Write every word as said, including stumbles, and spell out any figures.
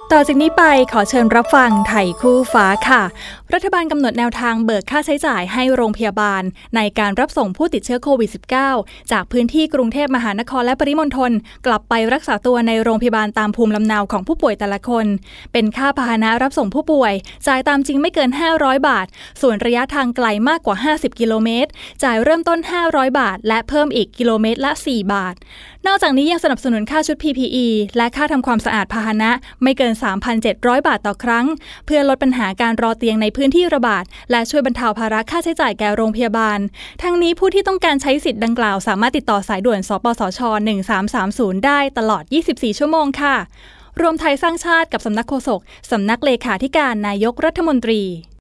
ต่อจากนี้ไปขอเชิญรับฟังไทยคู่ฟ้าค่ะรัฐบาลกำหนดแนวทางเบิกค่าใช้จ่ายให้โรงพยาบาลในการรับส่งผู้ติดเชื้อโควิด สิบเก้า จากพื้นที่กรุงเทพมหานครและปริมณฑลกลับไปรักษาตัวในโรงพยาบาลตามภูมิลำเนาของผู้ป่วยแต่ละคนเป็นค่าพาหนะรับส่งผู้ป่วยจ่ายตามจริงไม่เกินห้าร้อยบาทส่วนระยะทางไกลมากกว่าห้าสิบกิโลเมตรจ่ายเริ่มต้นห้าร้อยบาทและเพิ่มอีกกิโลเมตรละสี่บาทนอกจากนี้ยังสนับสนุนค่าชุด พี พี อี และค่าทำความสะอาดพาหนะไม่เกิน สามพันเจ็ดร้อย บาทต่อครั้งเพื่อลดปัญหาการรอเตียงในพื้นที่ระบาดและช่วยบรรเทาภาระค่าใช้จ่ายแก่โรงพยาบาลทั้งนี้ผู้ที่ต้องการใช้สิทธิ์ดังกล่าวสามารถติดต่อสายด่วนสปสชหนึ่งสามสามศูนย์ได้ตลอดยี่สิบสี่ชั่วโมงค่ะรวมไทยสร้างชาติกับสำนักโฆษกสำนักเลขาธิการนายกรัฐมนตรี